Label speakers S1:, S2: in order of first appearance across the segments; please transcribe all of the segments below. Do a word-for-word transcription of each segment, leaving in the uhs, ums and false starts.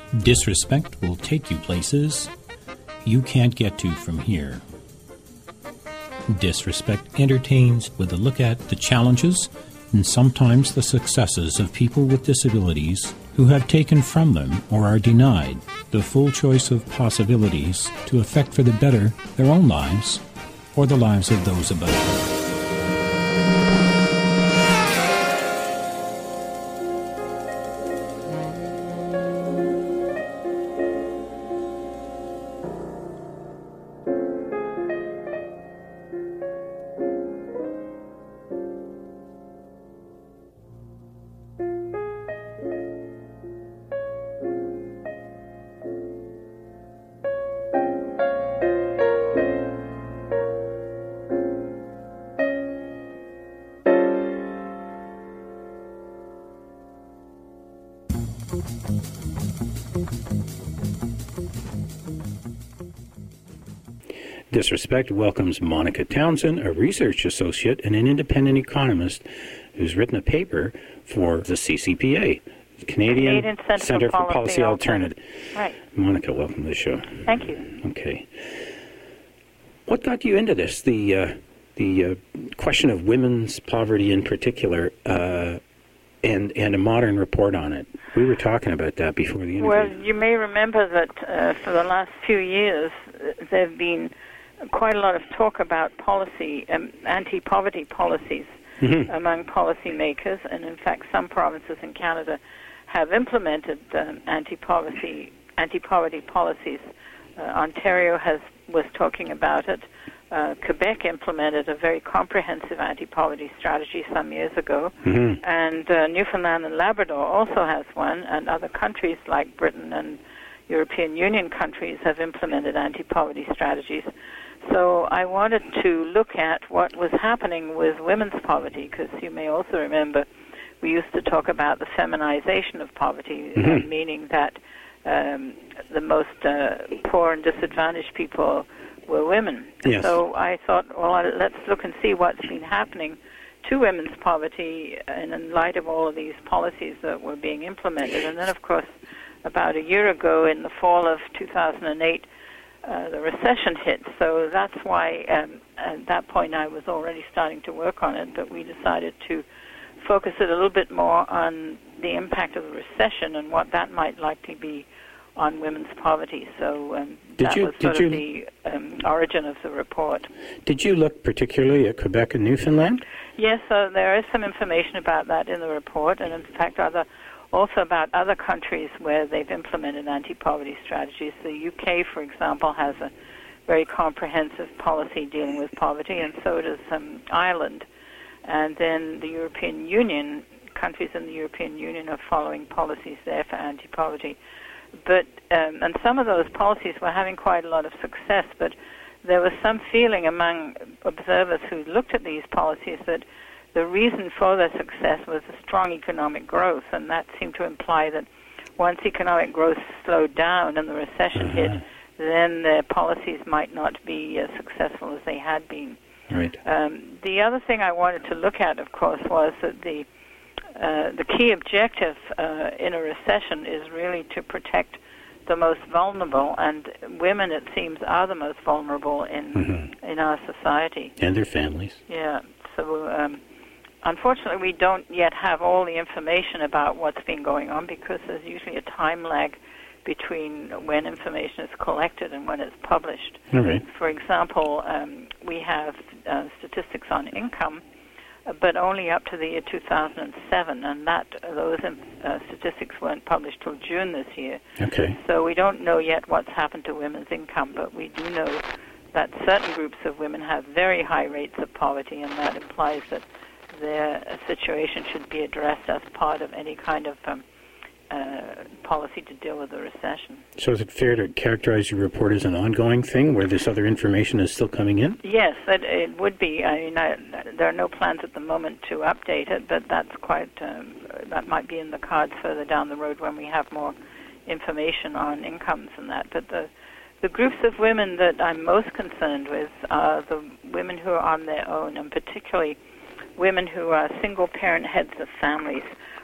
S1: Disrespect will take you places you can't get to from here. Disrespect entertains with a look at the challenges and sometimes the successes of people with disabilities who have taken from them or are denied the full choice of possibilities to affect for the better their own lives or the lives of those about them. Disrespect welcomes Monica Townsend, a research associate and an independent economist who's written a paper for the C C P A, the Canadian,
S2: Canadian Centre,
S1: Centre for
S2: Policy,
S1: Policy Alternative.
S2: Right.
S1: Monica, welcome to the show.
S2: Thank you.
S1: Okay. What got you into this? The uh, the uh, question of women's poverty in particular, uh, and and a modern report on it. We were talking about that before the interview.
S2: Well, you may remember that uh, for the last few years uh, there have been quite a lot of talk about policy, um, anti-poverty policies mm-hmm. among policymakers, and in fact some provinces in Canada have implemented um, anti-poverty anti-poverty policies. Uh, Ontario has was talking about it. Uh, Quebec implemented a very comprehensive anti-poverty strategy some years ago, mm-hmm. and uh, Newfoundland and Labrador also has one, and other countries like Britain and European Union countries have implemented anti-poverty strategies. So I wanted to look at what was happening with women's poverty, because you may also remember we used to talk about the feminization of poverty, mm-hmm. uh, meaning that um, the most uh, poor and disadvantaged people were women.
S1: Yes.
S2: So I thought, well, let's look and see what's been happening to women's poverty and in light of all of these policies that were being implemented. And then, of course, about a year ago, in the fall of two thousand eight, Uh, the recession hit, so that's why um, at that point I was already starting to work on it, but we decided to focus it a little bit more on the impact of the recession and what that might likely be on women's poverty. So um, that
S1: you,
S2: was sort
S1: you,
S2: of the um, origin of the report.
S1: Did you look particularly at Quebec and Newfoundland?
S2: Yes, so there is some information about that in the report, and in fact other also about other countries where they've implemented anti-poverty strategies. The U K, for example, has a very comprehensive policy dealing with poverty, and so does um, Ireland. And then the European Union, countries in the European Union are following policies there for anti-poverty. But um, and some of those policies were having quite a lot of success, but there was some feeling among observers who looked at these policies that the reason for their success was a strong economic growth, and that seemed to imply that once economic growth slowed down and the recession uh-huh. hit, then their policies might not be as successful as they had been.
S1: Right.
S2: Um, the other thing I wanted to look at, of course, was that the uh, the key objective uh, in a recession is really to protect the most vulnerable, and women, it seems, are the most vulnerable in mm-hmm. in our society.
S1: And their families.
S2: Yeah. So. Um, Unfortunately, we don't yet have all the information about what's been going on, because there's usually a time lag between when information is collected and when it's published.
S1: All right.
S2: For example, um, we have uh, statistics on income, uh, but only up to the year two thousand seven, and that uh, those uh, statistics weren't published till June this year.
S1: Okay.
S2: So we don't know yet what's happened to women's income, but we do know that certain groups of women have very high rates of poverty, and that implies that their situation should be addressed as part of any kind of um, uh, policy to deal with the recession.
S1: So is it fair to characterize your report as an ongoing thing where this other information is still coming in?
S2: Yes, it, it would be. I mean, I, there are no plans at the moment to update it, but that's quite, um, that might be in the cards further down the road when we have more information on incomes and that. But the The groups of women that I'm most concerned with are the women who are on their own, and particularly women who are single-parent heads of families,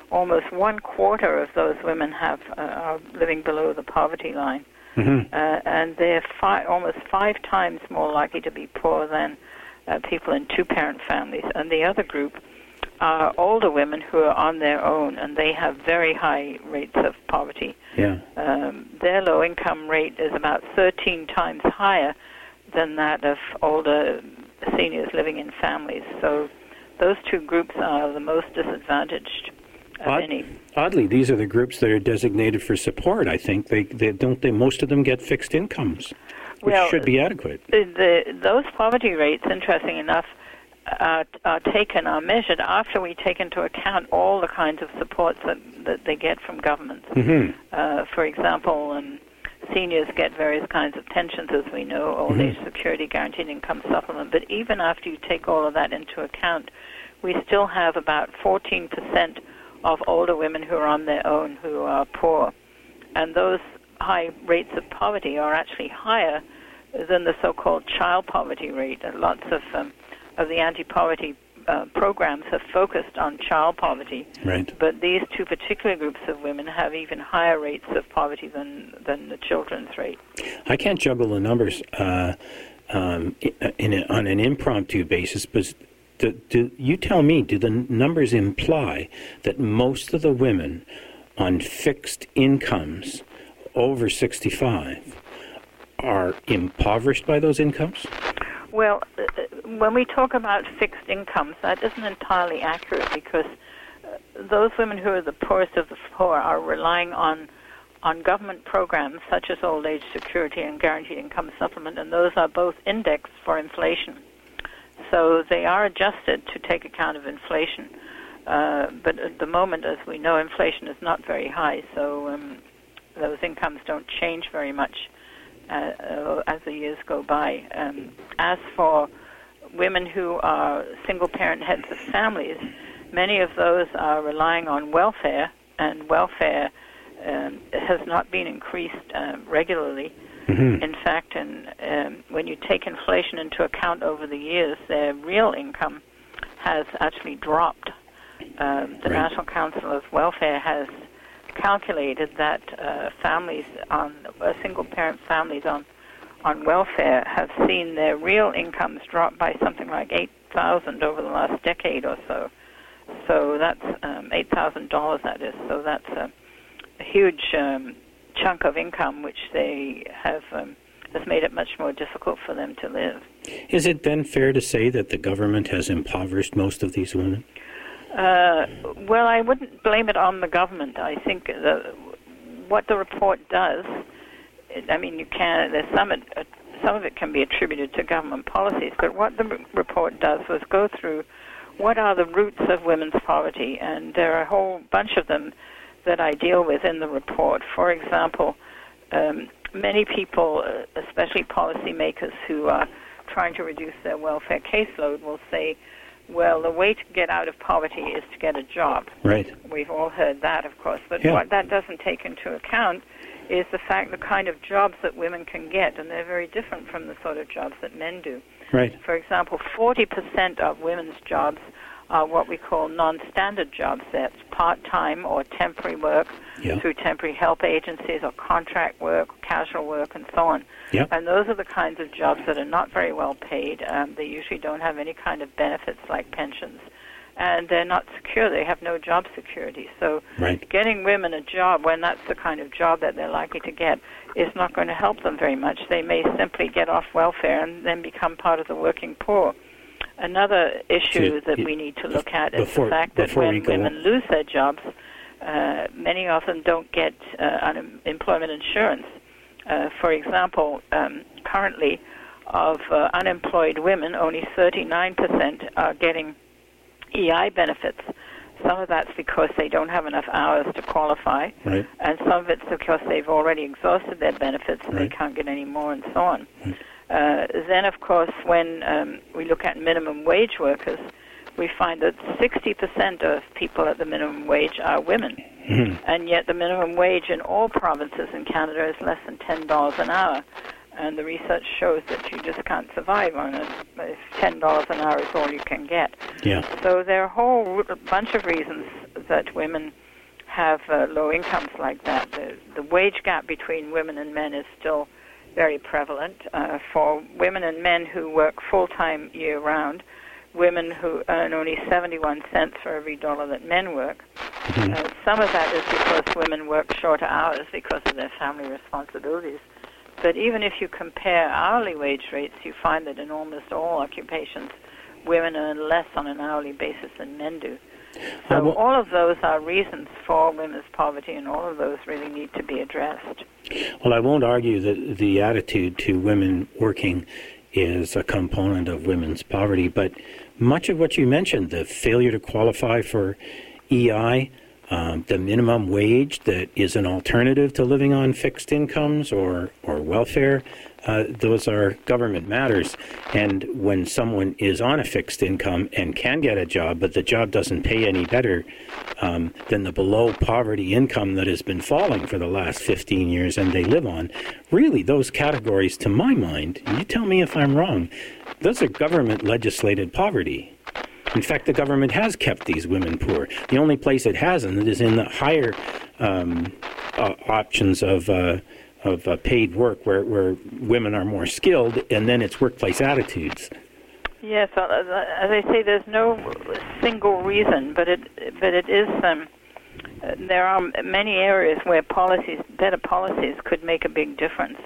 S2: almost one quarter of those women have uh, are living below the poverty line. Mm-hmm. uh, and they're fi- almost five times more likely to be poor than uh, people in two-parent families. And the other group are older women who are on their own, and they have very high rates of poverty.
S1: Yeah.
S2: Um, their low-income rate is about thirteen times higher than that of older seniors living in families. So those two groups are the most disadvantaged of
S1: Odd,
S2: any.
S1: Oddly, these are the groups that are designated for support, I think. They, they don't they most of them get fixed incomes, which
S2: well,
S1: should be adequate.
S2: The, the, those poverty rates, interesting enough, are, are taken, are measured after we take into account all the kinds of supports that, that they get from governments. Mm-hmm. Uh, for example, um, seniors get various kinds of pensions, as we know, old mm-hmm. age security, guaranteed income supplement. But even after you take all of that into account, we still have about fourteen percent of older women who are on their own who are poor. And those high rates of poverty are actually higher than the so-called child poverty rate. And lots of um, of the anti-poverty uh, programs have focused on child poverty.
S1: Right.
S2: But these two particular groups of women have even higher rates of poverty than, than the children's rate.
S1: I can't juggle the numbers uh, um, in a, on an impromptu basis, but Do, do you tell me, do the numbers imply that most of the women on fixed incomes over sixty-five are impoverished by those incomes?
S2: Well, when we talk about fixed incomes, that isn't entirely accurate, because those women who are the poorest of the poor are relying on on government programs such as old age security and guaranteed income supplement, and those are both indexed for inflation. So they are adjusted to take account of inflation. Uh, but at the moment, as we know, inflation is not very high, so um, those incomes don't change very much uh, uh, as the years go by. Um, as for women who are single-parent heads of families, many of those are relying on welfare, and welfare um, has not been increased uh, regularly. Mm-hmm. In fact, and um, when you take inflation into account over the years, their real income has actually dropped. Um, the
S1: right.
S2: National Council of Welfare has calculated that uh, families on uh, single-parent families on on welfare have seen their real incomes drop by something like eight thousand over the last decade or so. So that's um, eight thousand dollars. That is. So that's a, a huge Um, chunk of income which they have um, has made it much more difficult for them to live.
S1: Is it then fair to say that the government has impoverished most of these women?
S2: Uh, well, I wouldn't blame it on the government. I think the, what the report does, it, I mean, you can, there's some, uh, some of it can be attributed to government policies, but what the r- report does was go through what are the roots of women's poverty, and there are a whole bunch of them that I deal with in the report. For example, um, many people, uh, especially policymakers who are trying to reduce their welfare caseload, will say, well, the way to get out of poverty is to get a job.
S1: Right.
S2: We've all heard that, of course. But
S1: yeah.
S2: what that doesn't take into account is the fact the kind of jobs that women can get, and they're very different from the sort of jobs that men do.
S1: Right.
S2: For example, forty percent of women's jobs are what we call non-standard jobs. That's part-time or temporary work
S1: yeah.
S2: through temporary help agencies, or contract work, or casual work, and so on.
S1: Yeah.
S2: And those are the kinds of jobs that are not very well paid. Um, they usually don't have any kind of benefits like pensions. And they're not secure. They have no job security. So
S1: right.
S2: getting women a job when that's the kind of job that they're likely to get is not going to help them very much. They may simply get off welfare and then become part of the working poor. Another issue
S1: so,
S2: that we need to look at is
S1: before,
S2: the fact that when women
S1: on.
S2: lose their jobs, uh, many of them don't get uh, unemployment insurance. Uh, for example, um, currently of uh, unemployed women, only thirty-nine percent are getting E I benefits. Some of that's because they don't have enough hours to qualify,
S1: right.
S2: and some of it's because they've already exhausted their benefits and
S1: right.
S2: they can't get any more, and so on.
S1: Right.
S2: Uh, then, of course, when um, we look at minimum wage workers, we find that sixty percent of people at the minimum wage are women, mm-hmm. and yet the minimum wage in all provinces in Canada is less than ten dollars an hour. And the research shows that you just can't survive on it if ten dollars an hour is all you can get.
S1: Yeah.
S2: So there are a whole bunch of reasons that women have uh, low incomes like that. The, the wage gap between women and men is still very prevalent. Uh, for women and men who work full-time year-round, women who earn only seventy-one cents for every dollar that men work. Mm-hmm. Uh, some of that is because women work shorter hours because of their family responsibilities. But even if you compare hourly wage rates, you find that in almost all occupations, women earn less on an hourly basis than men do. So w- all of those are reasons for women's poverty, and all of those really need to be addressed.
S1: Well, I won't argue that the attitude to women working is a component of women's poverty, but much of what you mentioned, the failure to qualify for E I, um, the minimum wage that is an alternative to living on fixed incomes or, or welfare, uh, those are government matters. And when someone is on a fixed income and can get a job, but the job doesn't pay any better um, than the below poverty income that has been falling for the last fifteen years and they live on, really those categories, to my mind, you tell me if I'm wrong, those are government legislated poverty. In fact, the government has kept these women poor. The only place it hasn't is in the higher um, uh, options of uh, of uh, paid work, where, where women are more skilled, and then it's workplace attitudes.
S2: Yes, as I say, there's no single reason, but it but it is. Um, there are many areas where policies, better policies, could make a big difference.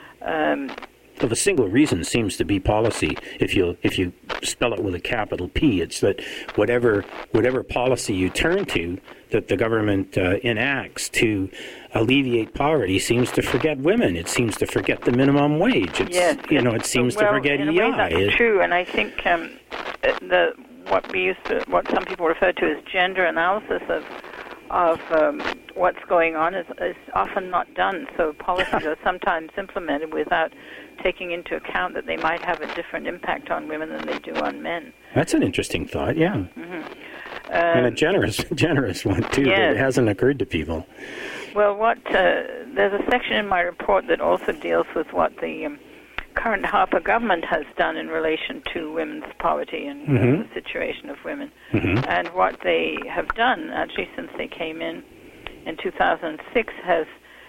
S2: Um,
S1: Well, the single reason seems to be policy. If you if you spell it with a capital P, it's that whatever whatever policy you turn to that the government uh, enacts to alleviate poverty seems to forget women. It seems to forget the minimum wage. It's,
S2: yes,
S1: you know, it seems
S2: well,
S1: to forget
S2: in a
S1: E I.
S2: way that's
S1: it,
S2: true, and I think um, the what we used to, what some people refer to as gender analysis of of um, what's going on is, is often not done. So policies are sometimes implemented without taking into account that they might have a different impact on women than they do on men.
S1: That's an interesting thought, yeah.
S2: Mm-hmm. Um,
S1: and a generous generous one, too,
S2: yes.
S1: that hasn't occurred to people.
S2: Well, what uh, there's a section in my report that also deals with what the um, current Harper government has done in relation to women's poverty and mm-hmm. uh, the situation of women. Mm-hmm. And what they have done, actually, since they came in in two thousand six, has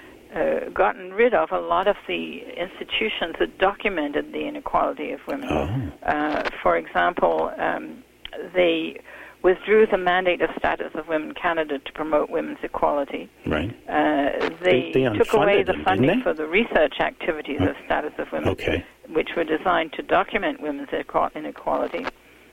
S2: uh, gotten rid of a lot of the institutions that documented the inequality of women. Oh. Uh, for example, um, they withdrew the mandate of Status of Women Canada to promote women's equality.
S1: Right.
S2: Uh, they,
S1: they, they
S2: took away the
S1: them,
S2: funding for the research activities oh. of Status of Women,
S1: okay.
S2: which were designed to document women's inequality.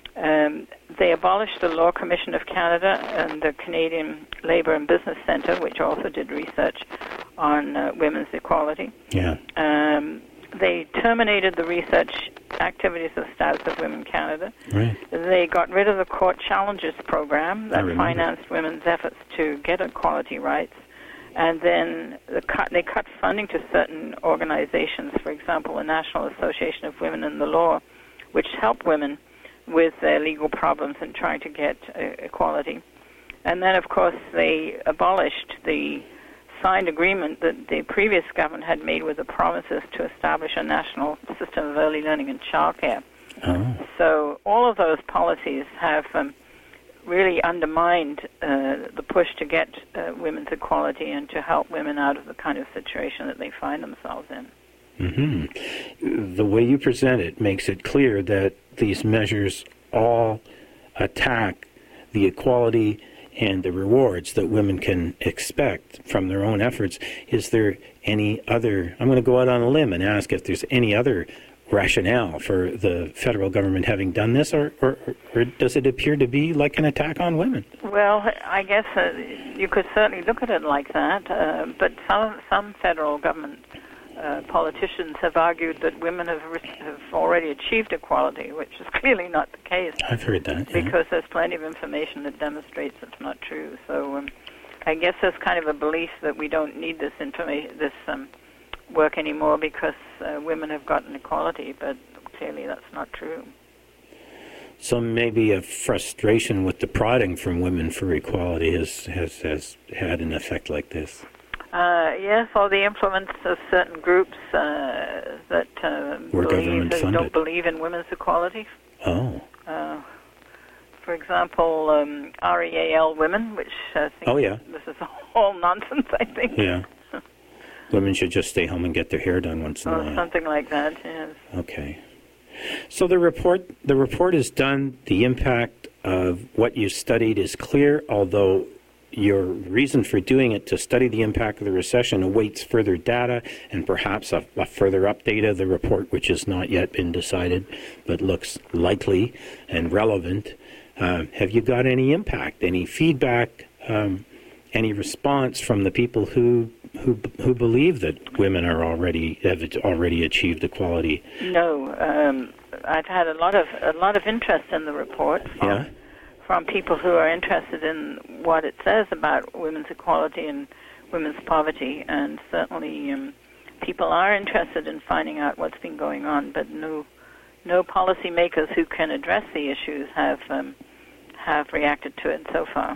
S2: Um, they abolished the Law Commission of Canada and the Canadian Labour and Business Centre, which also did research on uh, women's equality.
S1: Yeah.
S2: Um, they terminated the research activities of Status of Women Canada.
S1: Right.
S2: They got rid of the Court Challenges program that financed women's efforts to get equality rights. And then the cut, they cut funding to certain organizations, for example, the National Association of Women in the Law, which help women with their legal problems and trying to get uh, equality. And then, of course, they abolished the signed agreement that the previous government had made with the provinces to establish a national system of early learning and childcare. Oh. So all of those policies have um, really undermined uh, the push to get uh, women's equality and to help women out of the kind of situation that they find themselves in.
S1: Mm-hmm. The way you present it makes it clear that these measures all attack the equality and the rewards that women can expect from their own efforts. Is there any other, I'm going to go out on a limb and ask if there's any other rationale for the federal government having done this, or, or, or does it appear to be like an attack on women?
S2: Well, I guess uh, you could certainly look at it like that, uh, but some, some federal government Uh, politicians have argued that women have, re- have already achieved equality, which is clearly not the case.
S1: I've heard that. Yeah.
S2: Because there's plenty of information that demonstrates it's not true. So um, I guess there's kind of a belief that we don't need this information, this um, work anymore because uh, women have gotten equality, but clearly that's not true.
S1: So maybe a frustration with the prodding from women for equality has, has, has had an effect like this.
S2: Uh, yes, or the influence of certain groups uh, that uh, believe, that don't believe in women's equality.
S1: Oh.
S2: Uh, for example, um, R E A L women, which I think
S3: oh, yeah.
S2: this is all nonsense, I think.
S3: Yeah. Women should just stay home and get their hair done once in
S2: or
S3: a while.
S2: Something like that, yes.
S3: Okay. So the report, the report is done. The impact of what you studied is clear, although your reason for doing it, to study the impact of the recession, awaits further data and perhaps a, a further update of the report, which has not yet been decided, but looks likely and relevant. Uh, have you got any impact, any feedback, um, any response from the people who who who believe that women are already have already achieved equality?
S2: No, um, I've had a lot of a lot of interest in the report. From,
S3: yeah.
S2: From people who are interested in what it says about women's equality and women's poverty, and certainly um, people are interested in finding out what's been going on, but no no policymakers who can address the issues have um, have reacted to it so far.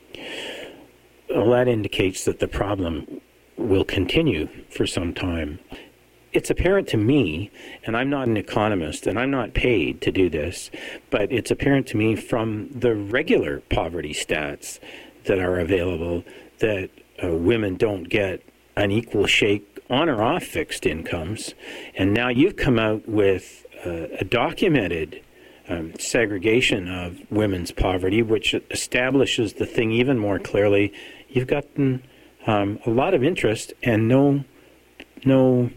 S3: Well, that indicates that the problem will continue for some time. It's apparent to me, and I'm not an economist, and I'm not paid to do this, but it's apparent to me from the regular poverty stats that are available that uh, women don't get an equal shake on or off fixed incomes. And now you've come out with uh, a documented um, segregation of women's poverty, which establishes the thing even more clearly. You've gotten um, a lot of interest and no no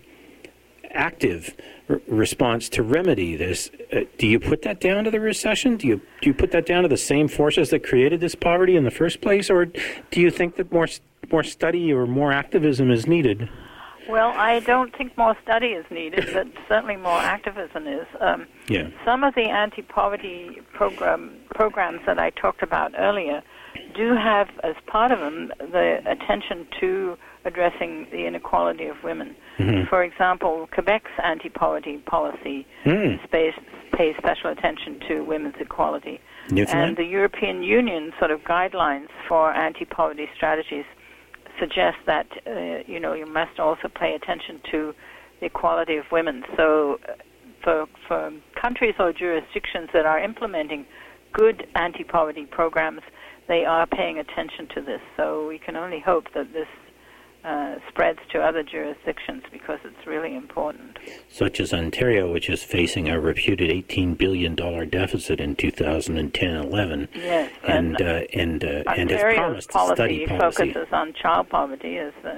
S3: active r- response to remedy this. Uh, do you put that down to the recession? Do you do you put that down to the same forces that created this poverty in the first place, or do you think that more more study or more activism is needed?
S2: Well, I don't think more study is needed, but certainly more activism is. Um,
S3: yeah.
S2: Some of the anti-poverty program programs that I talked about earlier do have, as part of them, the attention to addressing the inequality of women.
S3: Mm-hmm.
S2: For example, Quebec's anti-poverty policy
S3: mm.
S2: pays, pays special attention to women's equality.
S3: Newfoundland?
S2: And the European Union sort of guidelines for anti-poverty strategies suggest that, uh, you know, you must also pay attention to the equality of women. So uh, for, for countries or jurisdictions that are implementing good anti-poverty programs, they are paying attention to this. So we can only hope that this uh, spreads to other jurisdictions because it's really important.
S3: Such as Ontario, which is facing a reputed eighteen billion dollars deficit in two thousand ten eleven.
S2: Yes.
S3: And, uh, and, uh, and has promised to study
S2: policy
S3: policy.
S2: focuses on child poverty, as the, uh,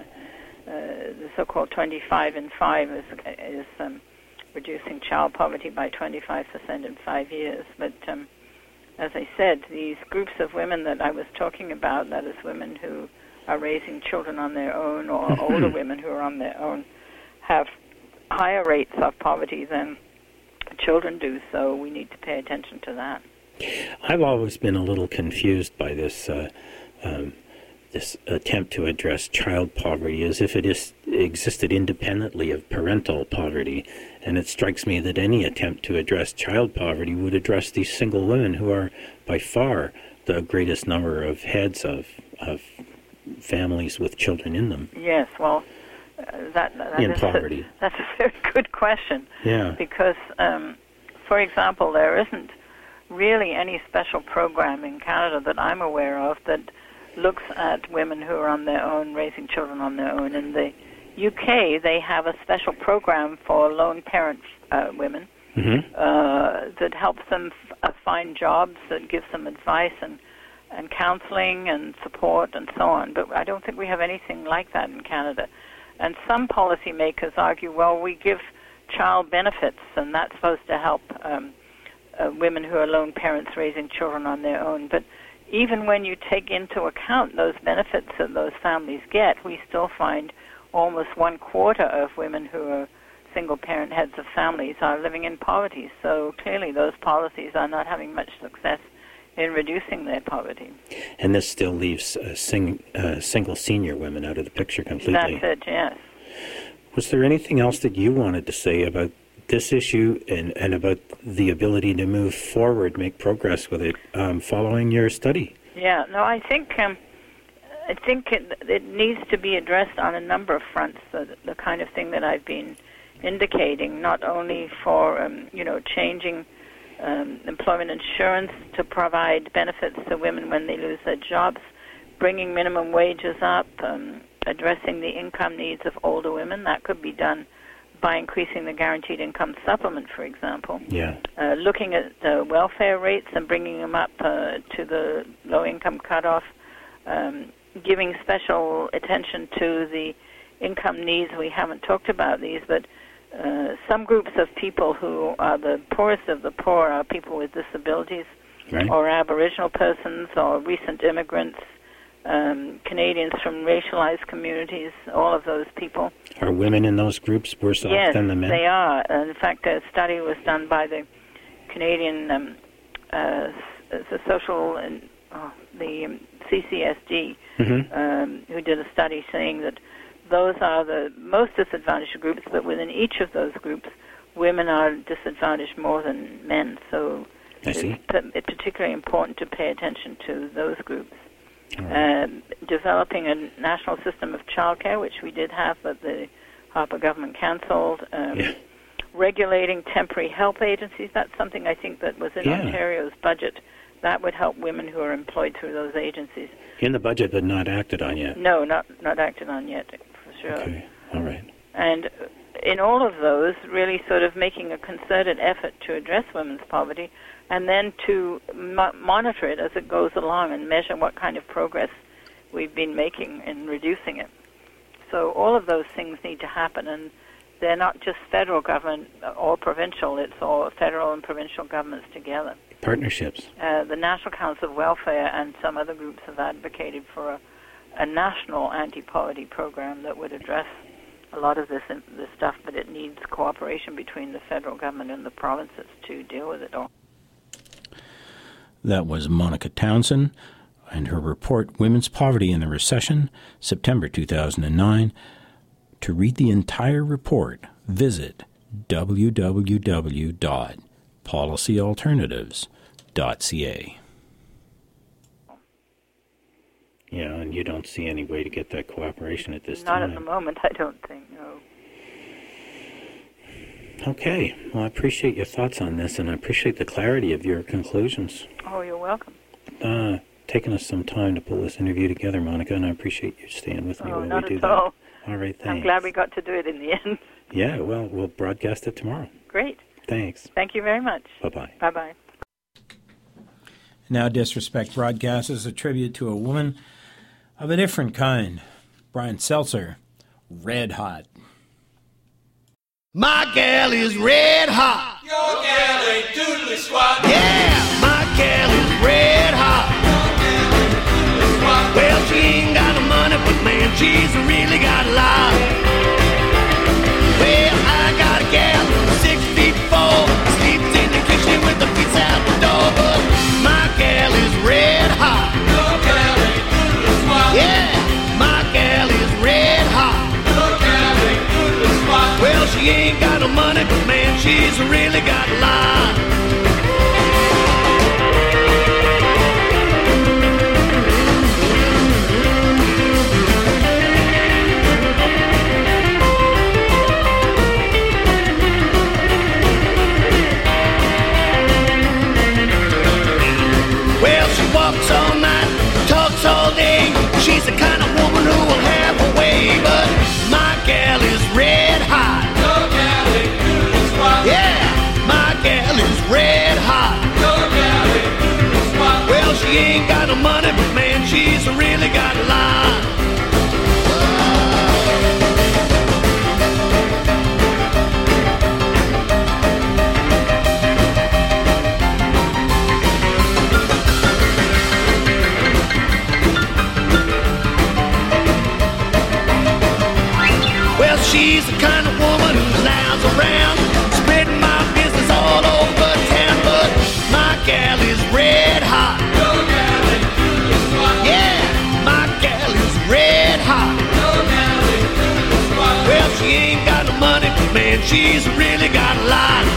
S2: the so-called twenty-five in five is, is um, reducing child poverty by twenty-five percent in five years. But um, as I said, these groups of women that I was talking about, that is women who are raising children on their own or older women who are on their own, have higher rates of poverty than children do, so we need to pay attention to that.
S3: I've always been a little confused by this uh, um, this attempt to address child poverty as if it is existed independently of parental poverty. And it strikes me that any attempt to address child poverty would address these single women who are by far the greatest number of heads of, of families with children in them.
S2: Yes, well, uh, that, that
S3: in
S2: is
S3: poverty.
S2: A, that's a very good question.
S3: Yeah.
S2: Because, um, for example, there isn't really any special program in Canada that I'm aware of that looks at women who are on their own, raising children on their own. In the U K, they have a special program for lone parent uh, women
S3: mm-hmm.
S2: uh, that helps them f- uh, find jobs, that gives them advice and, and counseling and support and so on. But I don't think we have anything like that in Canada. And some policymakers argue, well, we give child benefits, and that's supposed to help um, uh, women who are lone parents raising children on their own. But even when you take into account those benefits that those families get, we still find almost one quarter of women who are single-parent heads of families are living in poverty. So clearly those policies are not having much success in reducing their poverty.
S3: And this still leaves uh, sing, uh, single senior women out of the picture completely.
S2: That's it, yes.
S3: Was there anything else that you wanted to say about this issue and, and about the ability to move forward, make progress with it um, following your study?
S2: Yeah, no, I think um, I think it, it needs to be addressed on a number of fronts, the, the kind of thing that I've been indicating, not only for, um, you know, changing um, employment insurance to provide benefits to women when they lose their jobs, bringing minimum wages up, um, addressing the income needs of older women. That could be done by increasing the guaranteed income supplement, for example.
S3: Yeah.
S2: Uh, looking at the welfare rates and bringing them up uh, to the low-income cutoff, um, giving special attention to the income needs. We haven't talked about these, but uh, some groups of people who are the poorest of the poor are people with disabilities,
S3: right,
S2: or Aboriginal persons, or recent immigrants, Um, Canadians from racialized communities, all of those people.
S3: Are women in those groups worse off
S2: yes,
S3: than the men?
S2: Yes, they are. Uh, in fact, a study was done by the Canadian um, uh, the social and oh, the um, C C S D,
S3: mm-hmm.
S2: um, who did a study saying that those are the most disadvantaged groups, but within each of those groups, women are disadvantaged more than men. So
S3: I see.
S2: It's, it's particularly important to pay attention to those groups.
S3: Right.
S2: Uh, developing a national system of childcare, which we did have, but the Harper government cancelled. Um,
S3: yeah.
S2: Regulating temporary help agencies, that's something I think that was in
S3: yeah.
S2: Ontario's budget. That would help women who are employed through those agencies.
S3: In the budget, but not acted on yet?
S2: No, not not acted on yet, for sure.
S3: Okay, all right.
S2: And in all of those, really sort of making a concerted effort to address women's poverty, and then to mo- monitor it as it goes along and measure what kind of progress we've been making in reducing it. So all of those things need to happen, and they're not just federal government or provincial, it's all federal and provincial governments together.
S3: Partnerships.
S2: Uh, the National Council of Welfare and some other groups have advocated for a, a national anti-poverty program that would address a lot of this this stuff, but it needs cooperation between the federal government and the provinces to deal with it all.
S1: That was Monica Townsend and her report, Women's Poverty in the Recession, September two thousand nine. To read the entire report, visit w w w dot policy alternatives dot c a.
S3: Yeah, and you don't see any way to get that cooperation at this
S2: Not
S3: time.
S2: Not at the moment, I don't think, no.
S3: Okay. Well, I appreciate your thoughts on this, and I appreciate the clarity of your conclusions.
S2: Oh, you're welcome.
S3: Uh, taking us some time to pull this interview together, Monica, and I appreciate you staying with me
S2: oh,
S3: while
S2: not
S3: we do
S2: at
S3: that.
S2: all.
S3: All right, thanks.
S2: I'm glad we got to do it in the end.
S3: Yeah, well, we'll broadcast it tomorrow.
S2: Great.
S3: Thanks.
S2: Thank you very much.
S3: Bye-bye.
S2: Bye-bye.
S1: Now Disrespect broadcasts a tribute to a woman of a different kind. Brian Seltzer, Red Hot.
S4: My gal is red hot.
S5: Your gal ain't doodly squat.
S4: Yeah, my gal is red hot. Well, she ain't got no money, but man, she's really got a lot. Well, I got a gal, six feet four, sleeps in the kitchen with the feet out the door. But my gal is red hot.
S5: Your gal ain't doodly squat.
S4: Yeah, my gal is red hot.
S5: Your gal ain't doodly squat.
S4: Well, she ain't got no money, but man, she's really got a lot. Well, she walks all night, talks all day. She's the kind of woman who will have her way, but my gal is red hot.
S5: Your gal ain't doodly squat.
S4: Yeah, my gal is red hot.
S5: Your gal ain't doodly squat.
S4: Well, she ain't got no money, but man, she's really got a lot. Well, she's the kind of woman who lies around, spreading my business all over town. But my gal is red hot.
S5: Your gal ain't doodly squat.
S4: Yeah, my gal is red hot.
S5: Your gal ain't doodly squat.
S4: Well, she ain't got no money, but man, she's really got a lot.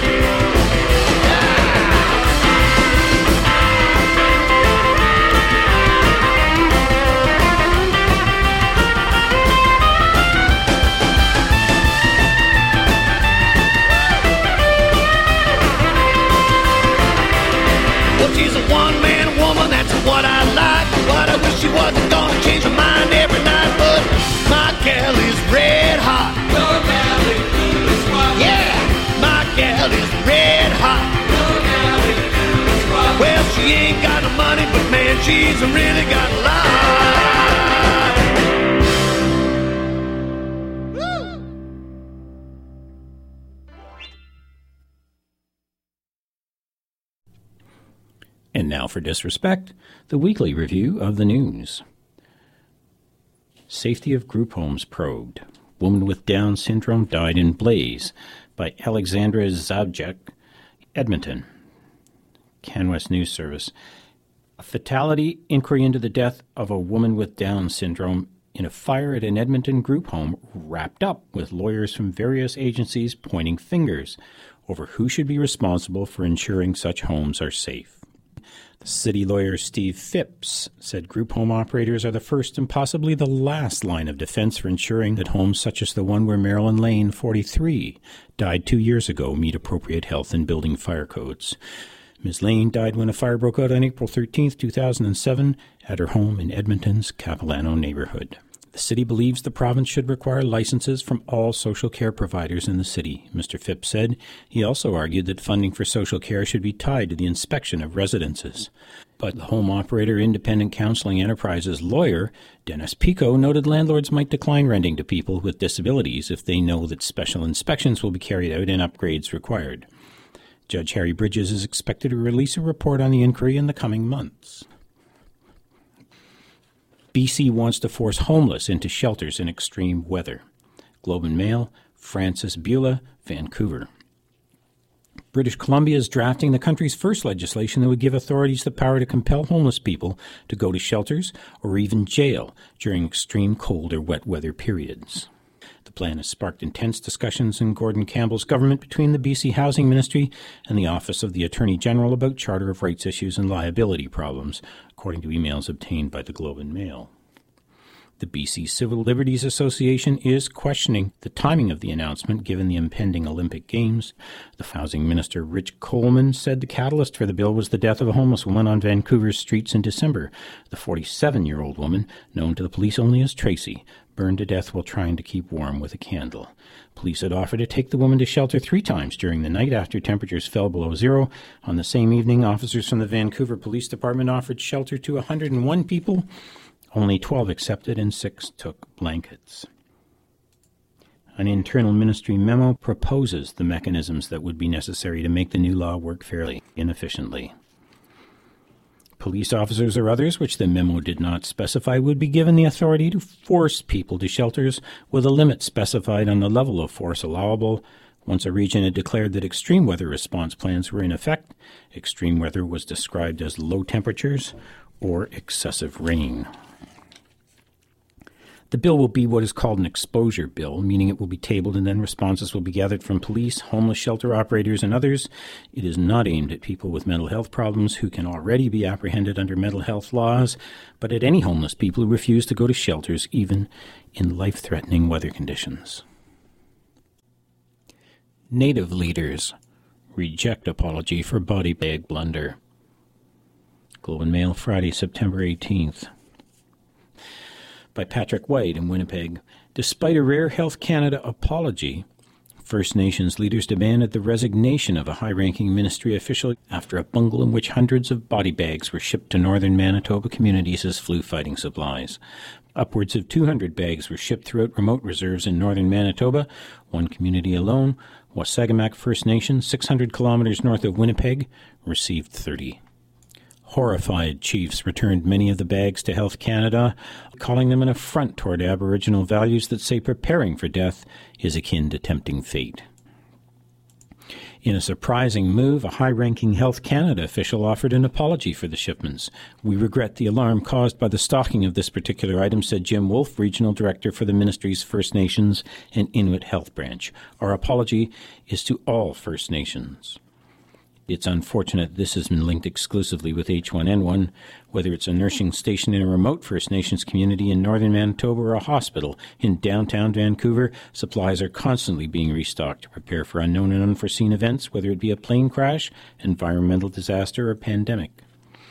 S4: she wasn't gonna change her mind every night, but my gal is red hot.
S5: Your gal is cool as what?
S4: Yeah, my gal is red hot.
S5: Your gal is cool as what?
S4: Well, she ain't got no money, but man, she's really got a lot.
S1: And now for Disrespect, the weekly review of the news. Safety of group homes probed. Woman with Down syndrome died in blaze by Alexandra Zabjek, Edmonton. CanWest News Service. A fatality inquiry into the death of a woman with Down syndrome in a fire at an Edmonton group home wrapped up with lawyers from various agencies pointing fingers over who should be responsible for ensuring such homes are safe. City lawyer Steve Phipps said group home operators are the first and possibly the last line of defense for ensuring that homes such as the one where Marilyn Lane, forty-three, died two years ago meet appropriate health and building fire codes. Miz Lane died when a fire broke out on April thirteenth, two thousand seven, at her home in Edmonton's Capilano neighborhood. The city believes the province should require licenses from all social care providers in the city, Mister Phipps said. He also argued that funding for social care should be tied to the inspection of residences. But the home operator Independent Counseling Enterprises lawyer, Dennis Pico, noted landlords might decline renting to people with disabilities if they know that special inspections will be carried out and upgrades required. Judge Harry Bridges is expected to release a report on the inquiry in the coming months. B C wants to force homeless into shelters in extreme weather. Globe and Mail, Francis Beulah, Vancouver. British Columbia is drafting the country's first legislation that would give authorities the power to compel homeless people to go to shelters or even jail during extreme cold or wet weather periods. The plan has sparked intense discussions in Gordon Campbell's government between the B C Housing Ministry and the Office of the Attorney General about Charter of Rights issues and liability problems, according to emails obtained by the Globe and Mail. The B C Civil Liberties Association is questioning the timing of the announcement given the impending Olympic Games. The Housing Minister Rich Coleman said the catalyst for the bill was the death of a homeless woman on Vancouver's streets in December. The forty-seven-year-old woman, known to the police only as Tracy, burned to death while trying to keep warm with a candle. Police had offered to take the woman to shelter three times during the night after temperatures fell below zero. On the same evening, officers from the Vancouver Police Department offered shelter to one hundred one people. Only twelve accepted and six took blankets. An internal ministry memo proposes the mechanisms that would be necessary to make the new law work fairly and efficiently. Police officers or others, which the memo did not specify, would be given the authority to force people to shelters with a limit specified on the level of force allowable. Once a region had declared that extreme weather response plans were in effect, extreme weather was described as low temperatures or excessive rain. The bill will be what is called an exposure bill, meaning it will be tabled and then responses will be gathered from police, homeless shelter operators, and others. It is not aimed at people with mental health problems who can already be apprehended under mental health laws, but at any homeless people who refuse to go to shelters, even in life-threatening weather conditions. Native leaders reject apology for body bag blunder. Globe and Mail, Friday, September eighteenth. By Patrick White in Winnipeg. Despite a rare Health Canada apology, First Nations leaders demanded the resignation of a high-ranking ministry official after a bungle in which hundreds of body bags were shipped to northern Manitoba communities as flu-fighting supplies. Upwards of two hundred bags were shipped throughout remote reserves in northern Manitoba. One community alone, Wasagamak First Nation, six hundred kilometers north of Winnipeg, received thirty. Horrified chiefs returned many of the bags to Health Canada, calling them an affront toward Aboriginal values that say preparing for death is akin to tempting fate. In a surprising move, a high-ranking Health Canada official offered an apology for the shipments. "We regret the alarm caused by the stocking of this particular item," said Jim Wolfe, Regional Director for the Ministry's First Nations and Inuit Health Branch. "Our apology is to all First Nations. It's unfortunate this has been linked exclusively with H one N one, whether it's a nursing station in a remote First Nations community in northern Manitoba or a hospital in downtown Vancouver. Supplies are constantly being restocked to prepare for unknown and unforeseen events, whether it be a plane crash, environmental disaster, or pandemic."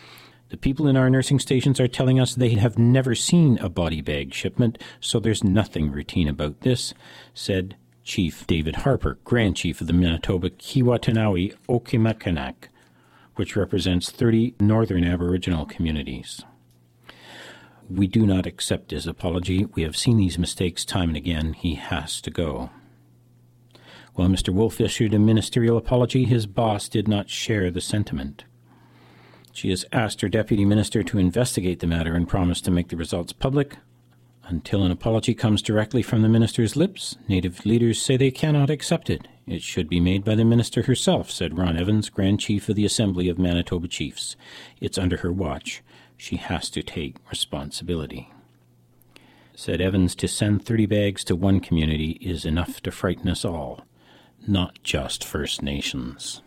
S1: The people in our nursing stations are telling us they have never seen a body bag shipment, so there's nothing routine about this, said Chief David Harper, Grand Chief of the Manitoba Keewatanawi Okimakanak, which represents thirty northern Aboriginal communities. We do not accept his apology. We have seen these mistakes time and again. He has to go. While Mister Wolf issued a ministerial apology, his boss did not share the sentiment. She has asked her deputy minister to investigate the matter and promised to make the results public. Until an apology comes directly from the minister's lips, Native leaders say they cannot accept it. It should be made by the minister herself, said Ron Evans, Grand Chief of the Assembly of Manitoba Chiefs. It's under her watch. She has to take responsibility. Said Evans, to send thirty bags to one community is enough to frighten us all, not just First Nations.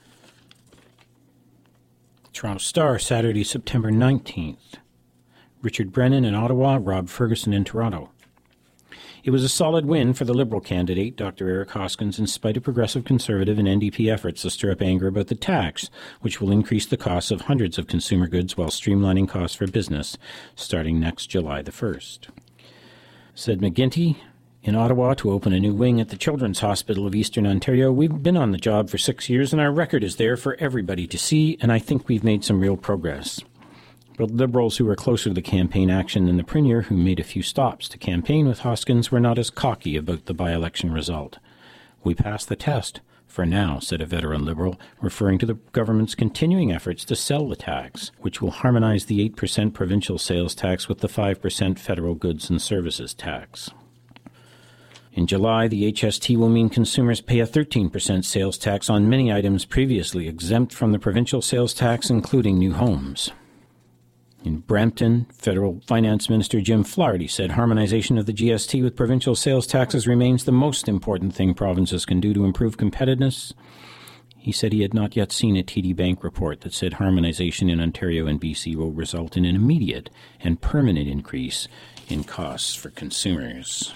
S1: Toronto Star, Saturday, September nineteenth. Richard Brennan in Ottawa, Rob Ferguson in Toronto. It was a solid win for the Liberal candidate, Doctor Eric Hoskins, in spite of Progressive Conservative and N D P efforts to stir up anger about the tax, which will increase the costs of hundreds of consumer goods while streamlining costs for business starting next July the first. Said McGuinty in Ottawa to open a new wing at the Children's Hospital of Eastern Ontario. We've been on the job for six years and our record is there for everybody to see, and I think we've made some real progress. But Liberals who were closer to the campaign action than the Premier, who made a few stops to campaign with Hoskins, were not as cocky about the by-election result. We passed the test, for now, said a veteran Liberal, referring to the government's continuing efforts to sell the tax, which will harmonize the eight percent provincial sales tax with the five percent federal goods and services tax. In July, the H S T will mean consumers pay a thirteen percent sales tax on many items previously exempt from the provincial sales tax, including new homes. In Brampton, Federal Finance Minister Jim Flaherty said harmonization of the G S T with provincial sales taxes remains the most important thing provinces can do to improve competitiveness. He said he had not yet seen a T D Bank report that said harmonization in Ontario and B C will result in an immediate and permanent increase in costs for consumers.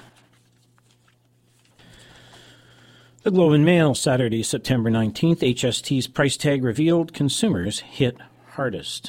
S1: The Globe and Mail, Saturday, September nineteenth, H S T's price tag revealed consumers hit hardest.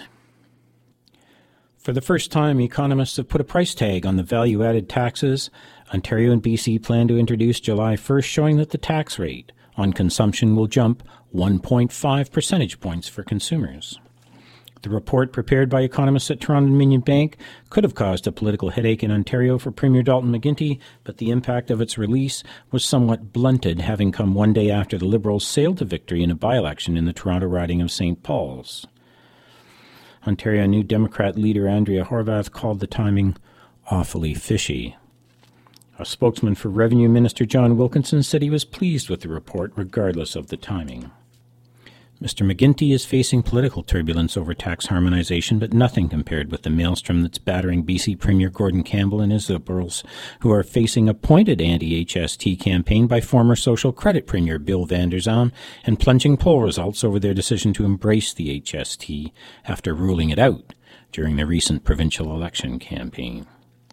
S1: For the first time, economists have put a price tag on the value-added taxes Ontario and B C plan to introduce July first, showing that the tax rate on consumption will jump one point five percentage points for consumers. The report, prepared by economists at Toronto Dominion Bank, could have caused a political headache in Ontario for Premier Dalton McGuinty, but the impact of its release was somewhat blunted, having come one day after the Liberals sailed to victory in a by-election in the Toronto riding of Saint Paul's. Ontario New Democrat leader Andrea Horwath called the timing awfully fishy. A spokesman for Revenue Minister John Wilkinson said he was pleased with the report regardless of the timing. Mister McGuinty is facing political turbulence over tax harmonization, but nothing compared with the maelstrom that's battering B C Premier Gordon Campbell and his Liberals, who are facing a pointed anti-H S T campaign by former Social Credit Premier Bill Vander Zalm and plunging poll results over their decision to embrace the H S T after ruling it out during the recent provincial election campaign.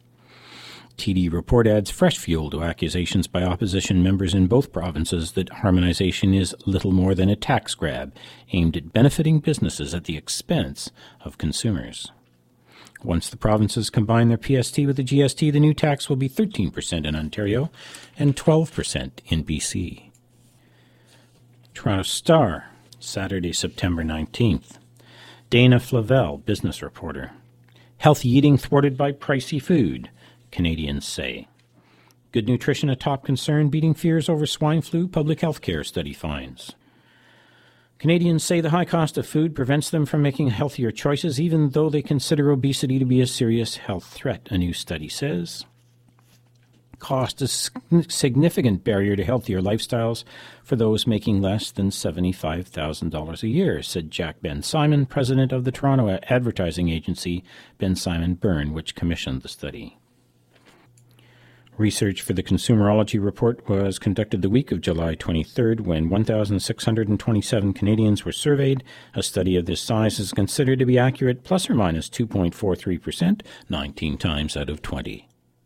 S1: T D report adds fresh fuel to accusations by opposition members in both provinces that harmonization is little more than a tax grab aimed at benefiting businesses at the expense of consumers. Once the provinces combine their P S T with the G S T, the new tax will be thirteen percent in Ontario and twelve percent in B C. Toronto Star, Saturday, September nineteenth. Dana Flavel, business reporter. Healthy eating thwarted by pricey food, Canadians say. Good nutrition a top concern, beating fears over swine flu, public health care study finds. Canadians say the high cost of food prevents them from making healthier choices, even though they consider obesity to be a serious health threat, a new study says. Cost is a significant barrier to healthier lifestyles for those making less than seventy-five thousand dollars a year, said Jack Ben Simon, president of the Toronto advertising agency Ben Simon Byrne, which commissioned the study. Research for the Consumerology Report was conducted the week of July twenty-third, when one thousand six hundred twenty-seven Canadians were surveyed. A study of this size is considered to be accurate, plus or minus two point four three percent, nineteen times out of twenty.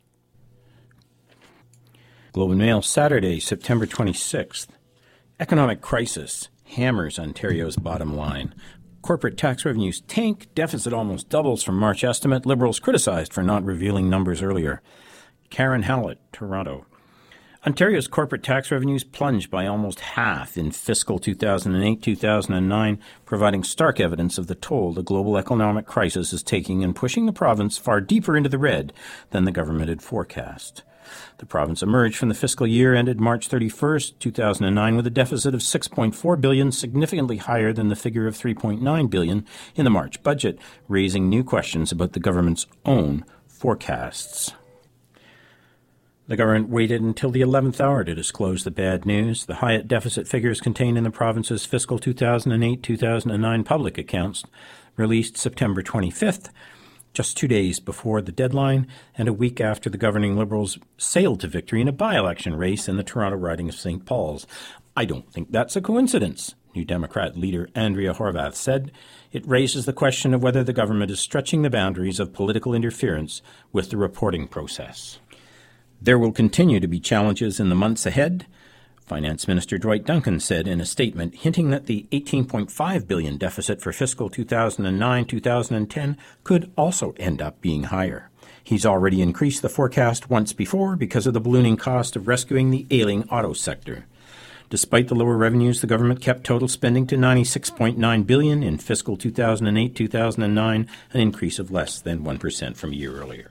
S1: Globe and Mail, Saturday, September twenty-sixth. Economic crisis hammers Ontario's bottom line. Corporate tax revenues tank. Deficit almost doubles from March estimate. Liberals criticized for not revealing numbers earlier. Karen Hallett, Toronto. Ontario's corporate tax revenues plunged by almost half in fiscal two thousand eight to two thousand nine, providing stark evidence of the toll the global economic crisis is taking and pushing the province far deeper into the red than the government had forecast. The province emerged from the fiscal year ended March thirty-first, two thousand nine, with a deficit of six point four billion dollars, significantly higher than the figure of three point nine billion dollars in the March budget, raising new questions about the government's own forecasts. The government waited until the eleventh hour to disclose the bad news. The Hyatt deficit figures contained in the province's fiscal two thousand eight to two thousand nine public accounts, released September twenty-fifth, just two days before the deadline and a week after the governing Liberals sailed to victory in a by-election race in the Toronto riding of Saint Paul's. I don't think that's a coincidence, New Democrat leader Andrea Horwath said. It raises the question of whether the government is stretching the boundaries of political interference with the reporting process. There will continue to be challenges in the months ahead, Finance Minister Dwight Duncan said in a statement, hinting that the eighteen point five billion dollars deficit for fiscal two thousand nine to two thousand ten could also end up being higher. He's already increased the forecast once before because of the ballooning cost of rescuing the ailing auto sector. Despite the lower revenues, the government kept total spending to ninety-six point nine billion dollars in fiscal two thousand eight to two thousand nine, an increase of less than one percent from a year earlier.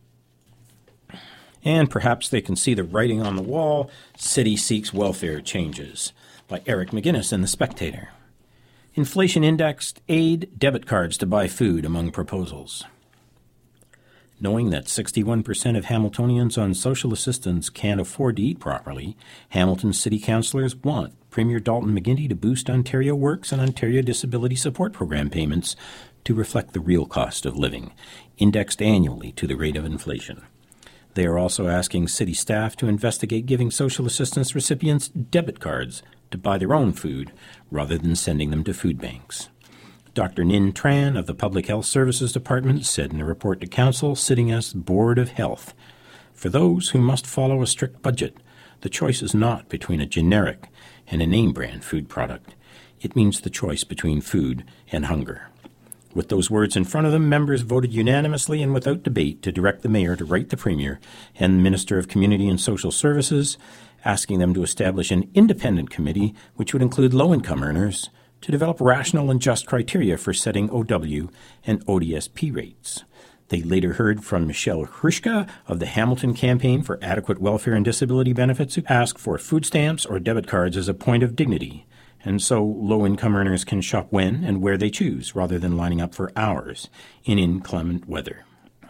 S1: And perhaps they can see the writing on the wall, City Seeks Welfare Changes, by Eric McGuinness in The Spectator. Inflation-indexed aid, debit cards to buy food among proposals. Knowing that sixty-one percent of Hamiltonians on social assistance can't afford to eat properly, Hamilton City Councillors want Premier Dalton McGuinty to boost Ontario Works and Ontario Disability Support Program payments to reflect the real cost of living, indexed annually to the rate of inflation. They are also asking city staff to investigate giving social assistance recipients debit cards to buy their own food rather than sending them to food banks. Doctor Nin Tran of the Public Health Services Department said in a report to Council, sitting as Board of Health, "For those who must follow a strict budget, the choice is not between a generic and a name-brand food product. It means the choice between food and hunger." With those words in front of them, members voted unanimously and without debate to direct the Mayor to write the Premier and the Minister of Community and Social Services, asking them to establish an independent committee which would include low-income earners to develop rational and just criteria for setting O W and O D S P rates. They later heard from Michelle Hrushka of the Hamilton Campaign for Adequate Welfare and Disability Benefits, who asked for food stamps or debit cards as a point of dignity, and so low-income earners can shop when and where they choose, rather than lining up for hours in inclement weather.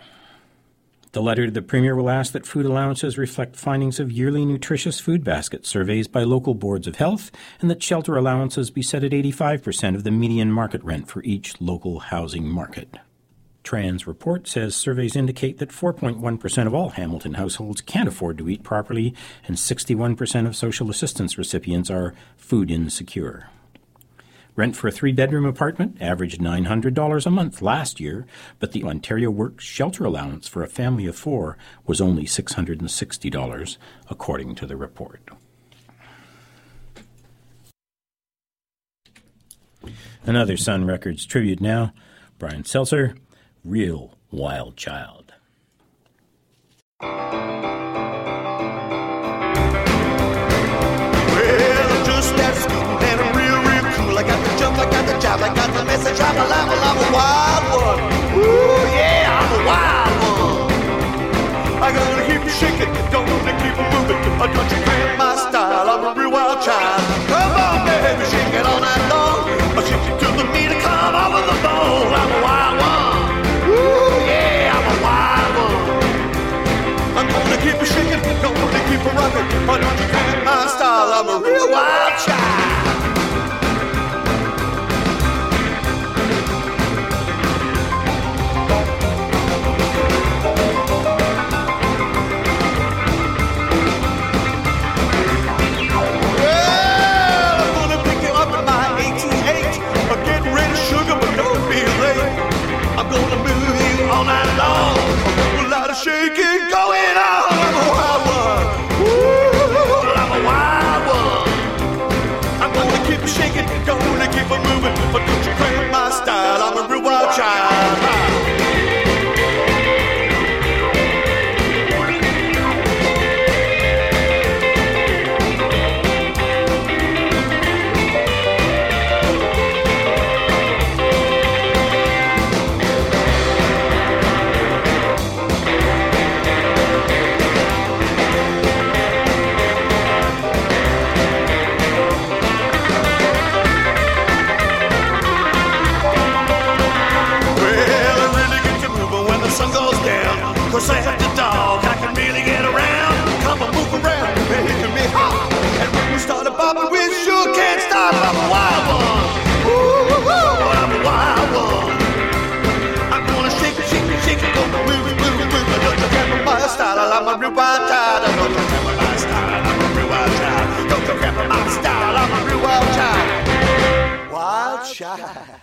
S1: The letter to the Premier will ask that food allowances reflect findings of yearly nutritious food basket surveys by local boards of health, and that shelter allowances be set at eighty-five percent of the median market rent for each local housing market. Tran's report says surveys indicate that four point one percent of all Hamilton households can't afford to eat properly, and sixty-one percent of social assistance recipients are food insecure. Rent for a three-bedroom apartment averaged nine hundred dollars a month last year, but the Ontario Works shelter allowance for a family of four was only six hundred sixty dollars, according to the report. Another Sun Records tribute now. Brian Seltzer, Real Wild Child.
S4: Well, I'm just at school and I'm real, real cool. I got the jump, I got the job, I got the message, I'm alive, well, I'm a wild one. Ooh, yeah, I'm a wild one. I gotta keep you shaking, don't wanna keep you moving. I don't you cramp my style, I'm a real wild child. Come on, baby, shake it all night long. I shake it till the meat come off of the bone. I'm a wild one. Keep it shaking, don't wanna keep it rocking. Why don't you cramp my style? I'm a real wild child. Well, I'm gonna pick you up in my eighty-eight. I'm getting ready, sugar, but don't be late. I'm gonna move you all night long. A lot of shaking going on. I'm a wild one. Ooh, I'm a wild one. I'm gonna keep shaking, gonna keep it moving, but don't you cramp my style. I'm a real wild child. Don't you crap with my style, I'm a real wild child. Don't you crap with my style, I'm a real wild child. Wild child.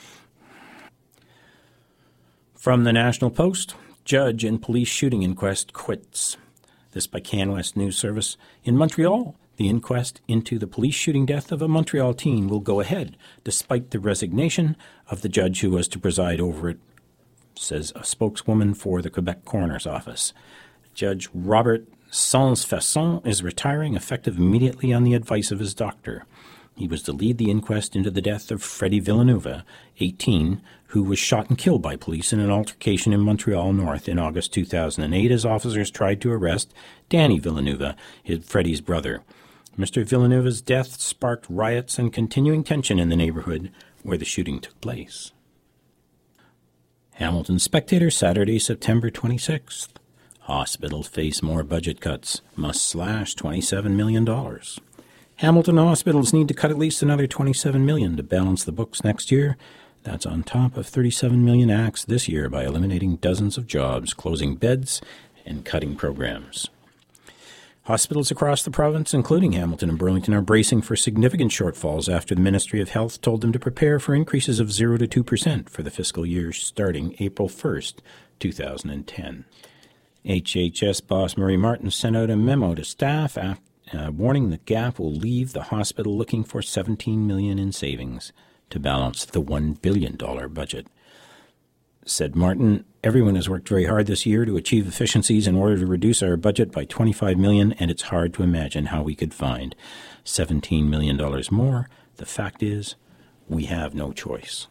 S1: From the National Post, judge in police shooting inquest quits. This by CanWest News Service. In Montreal, the inquest into the police shooting death of a Montreal teen will go ahead, despite the resignation of the judge who was to preside over it, says a spokeswoman for the Quebec Coroner's Office. Judge Robert Sans-Fasson is retiring effective immediately on the advice of his doctor. He was to lead the inquest into the death of Freddie Villeneuve, eighteen, who was shot and killed by police in an altercation in Montreal North in August two thousand eight as officers tried to arrest Danny Villeneuve, his Freddie's brother. Mister Villeneuve's death sparked riots and continuing tension in the neighborhood where the shooting took place. Hamilton Spectator, Saturday, September twenty-sixth. Hospitals face more budget cuts, must slash twenty-seven million dollars. Hamilton hospitals need to cut at least another twenty-seven million dollars to balance the books next year. That's on top of thirty-seven million dollars axed this year by eliminating dozens of jobs, closing beds, and cutting programs. Hospitals across the province, including Hamilton and Burlington, are bracing for significant shortfalls after the Ministry of Health told them to prepare for increases of zero to two percent for the fiscal year starting April first, two thousand ten. H H S boss Murray Martin sent out a memo to staff after Uh, warning that Gap will leave the hospital looking for seventeen million dollars in savings to balance the one billion dollars budget. Said Martin, everyone has worked very hard this year to achieve efficiencies in order to reduce our budget by twenty-five million dollars, and it's hard to imagine how we could find seventeen million dollars more. The fact is, we have no choice.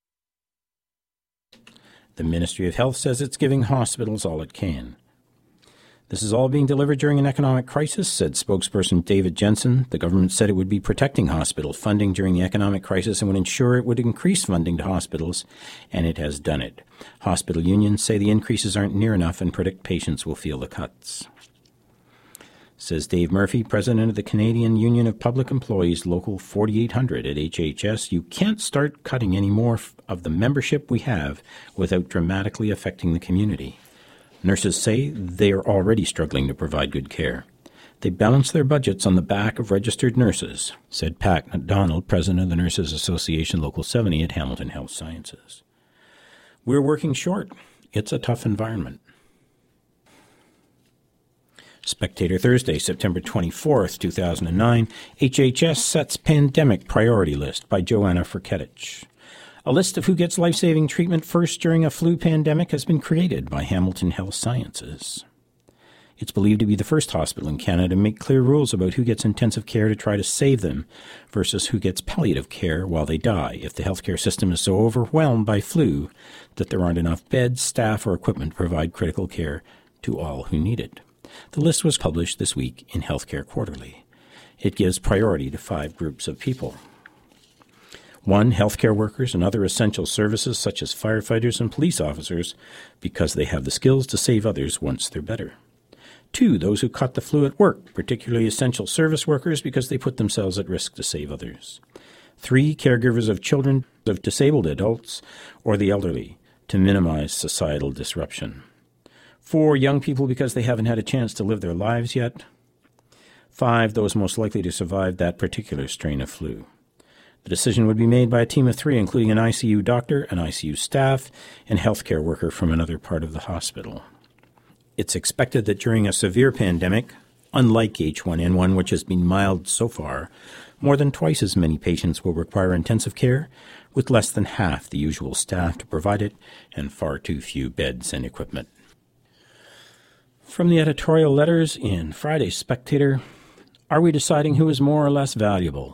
S1: The Ministry of Health says it's giving hospitals all it can. This is all being delivered during an economic crisis, said spokesperson David Jensen. The government said it would be protecting hospital funding during the economic crisis and would ensure it would increase funding to hospitals, and it has done it. Hospital unions say the increases aren't near enough and predict patients will feel the cuts. Says Dave Murphy, president of the Canadian Union of Public Employees, Local forty-eight hundred at H H S, you can't start cutting any more of the membership we have without dramatically affecting the community. Nurses say they are already struggling to provide good care. They balance their budgets on the back of registered nurses, said Pat McDonald, president of the Nurses Association Local seventy at Hamilton Health Sciences. We're working short. It's a tough environment. Spectator, Thursday, September twenty-fourth, two thousand nine. H H S sets pandemic priority list by Joanna Furketich. A list of who gets life-saving treatment first during a flu pandemic has been created by Hamilton Health Sciences. It's believed to be the first hospital in Canada to make clear rules about who gets intensive care to try to save them versus who gets palliative care while they die if the healthcare system is so overwhelmed by flu that there aren't enough beds, staff, or equipment to provide critical care to all who need it. The list was published this week in Healthcare Quarterly. It gives priority to five groups of people. One, healthcare workers and other essential services such as firefighters and police officers because they have the skills to save others once they're better. Two, those who caught the flu at work, particularly essential service workers because they put themselves at risk to save others. Three, caregivers of children, of disabled adults, or the elderly to minimize societal disruption. Four, young people because they haven't had a chance to live their lives yet. Five, those most likely to survive that particular strain of flu. The decision would be made by a team of three, including an I C U doctor, an I C U staff, and healthcare worker from another part of the hospital. It's expected that during a severe pandemic, unlike H one N one, which has been mild so far, more than twice as many patients will require intensive care, with less than half the usual staff to provide it and far too few beds and equipment. From the editorial letters in Friday's Spectator, are we deciding who is more or less valuable?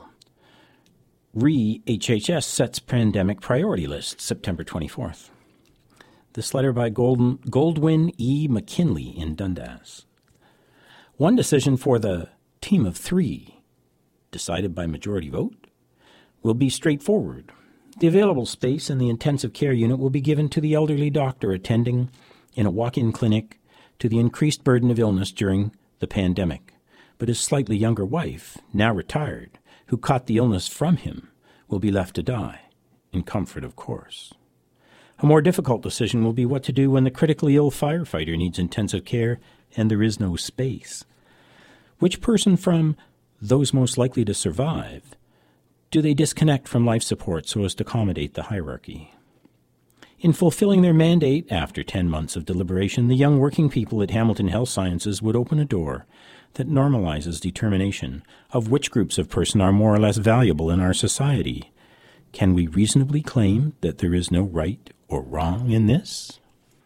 S1: Re-H H S sets pandemic priority list, September twenty-fourth. This letter by Golden, Goldwyn E. McKinley in Dundas. One decision for the team of three, decided by majority vote, will be straightforward. The available space in the intensive care unit will be given to the elderly doctor attending in a walk-in clinic to the increased burden of illness during the pandemic, but his slightly younger wife, now retired, who caught the illness from him, will be left to die, in comfort, of course. A more difficult decision will be what to do when the critically ill firefighter needs intensive care and there is no space. Which person from those most likely to survive do they disconnect from life support so as to accommodate the hierarchy? In fulfilling their mandate after ten months of deliberation, the young working people at Hamilton Health Sciences would open a door that normalizes determination of which groups of person are more or less valuable in our society. Can we reasonably claim that there is no right or wrong in this?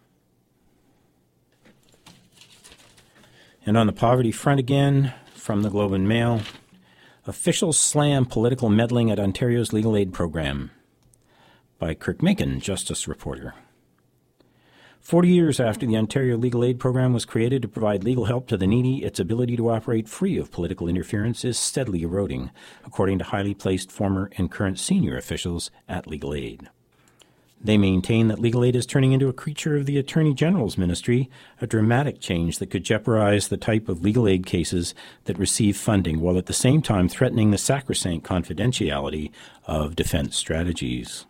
S1: And on the poverty front again, from the Globe and Mail, officials slam political meddling at Ontario's legal aid program, by Kirk Macon, Justice reporter. Forty years after the Ontario Legal Aid Program was created to provide legal help to the needy, its ability to operate free of political interference is steadily eroding, according to highly placed former and current senior officials at Legal Aid. They maintain that Legal Aid is turning into a creature of the Attorney General's ministry, a dramatic change that could jeopardize the type of legal aid cases that receive funding, while at the same time threatening the sacrosanct confidentiality of defense strategies.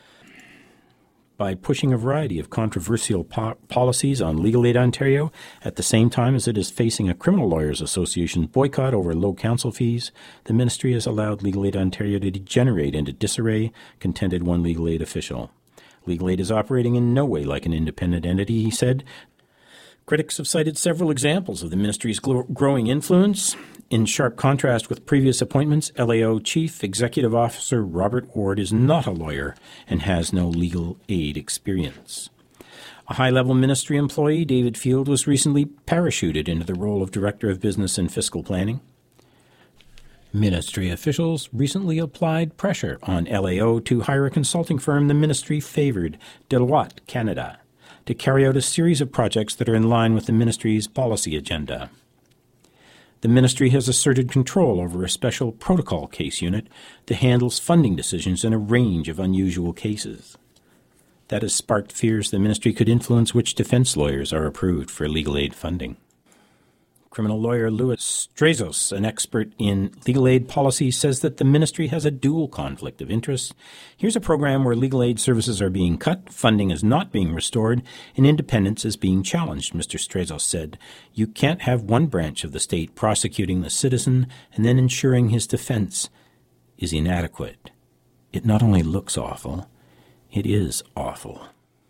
S1: By pushing a variety of controversial po- policies on Legal Aid Ontario at the same time as it is facing a Criminal Lawyers Association boycott over low counsel fees, the ministry has allowed Legal Aid Ontario to degenerate into disarray, contended one legal aid official. Legal Aid is operating in no way like an independent entity, he said. Critics have cited several examples of the ministry's glo- growing influence. In sharp contrast with previous appointments, L A O Chief Executive Officer Robert Ward is not a lawyer and has no legal aid experience. A high-level ministry employee, David Field, was recently parachuted into the role of Director of Business and Fiscal Planning. Ministry officials recently applied pressure on L A O to hire a consulting firm the ministry favored, Deloitte Canada, to carry out a series of projects that are in line with the ministry's policy agenda. The ministry has asserted control over a special protocol case unit that handles funding decisions in a range of unusual cases. That has sparked fears the ministry could influence which defense lawyers are approved for legal aid funding. Criminal lawyer Louis Strazos, an expert in legal aid policy, says that the ministry has a dual conflict of interest. Here's a program where legal aid services are being cut, funding is not being restored, and independence is being challenged, Mister Strazos said. You can't have one branch of the state prosecuting the citizen and then ensuring his defense is inadequate. It not only looks awful, it is awful.